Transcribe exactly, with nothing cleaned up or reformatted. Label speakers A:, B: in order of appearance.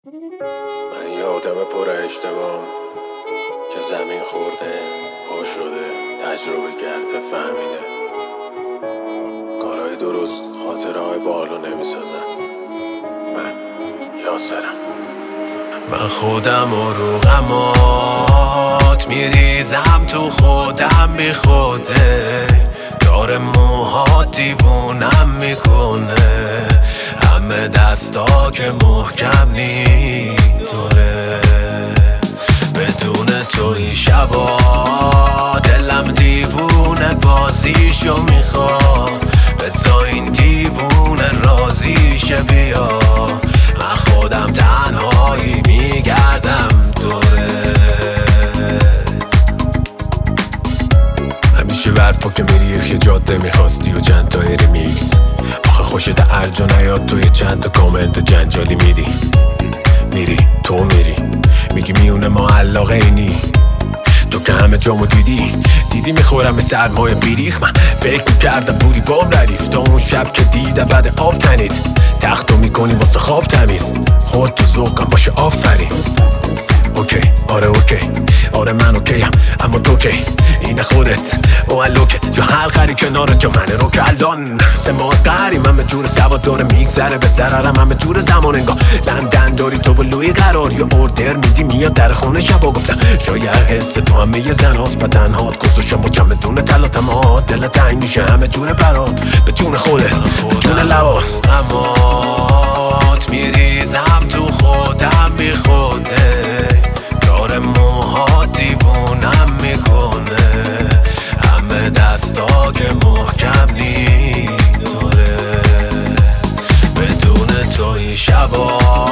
A: من یه آدم پر اشتباهم که زمین خورده، پا شده، تجربه کرده، فهمیده کارهای درست خاطره های بالو نمیسازن. من یاسرم. من خودم و رو غمات میریزم تو خودم بی خوده، دار موهات دیوونم میکنه، همه دستا که محکم نی دوره. بدون تو این شبا دلم دیوونه بازیشو میخواد، بسا این دیوونه رازیشه بیا. من خودم تنهایی میگردم دورت، همیشه برفا که میری یه جاده میخواستی و چند تا ریمیکس. آخه خوشت ارج و نیاد توی چند تا کامنت جنجالی میدی، میری تو میری میگی میونه ما علاقه اینی. تو که همه جامو دیدی دیدی میخورم به سرمایه بیریخ. من فکر میکردم بودی بام ردیف تا اون شب که دیدم بعد آب تنید تختو میکنی واسه خواب تمیز. خورد تو ذوقم باشه آفرین. اوکی آره اوکی آره من اوکیم اما تو کی اینه خودت او الوکه جو حلقری کنارت جو منه رو که الان سه ماه قهری من به جور سواد داره میگذره به ضررم من به جور زمان انگاه لندن داری تو بلوی قرار یا اوردر میدی میاد در خونه شبا گفتم شاید حس تو همه یه زن هاست و تنهات گذاشم با کم بدون تلاتمات دل تنگ میشه همه جور برات به جون خوده به جون لبات امات میریزم تو خودم بی خوده، دار موها دیوونم میکنه، همه دستا که محکم نی دوره. بدون تو این شبا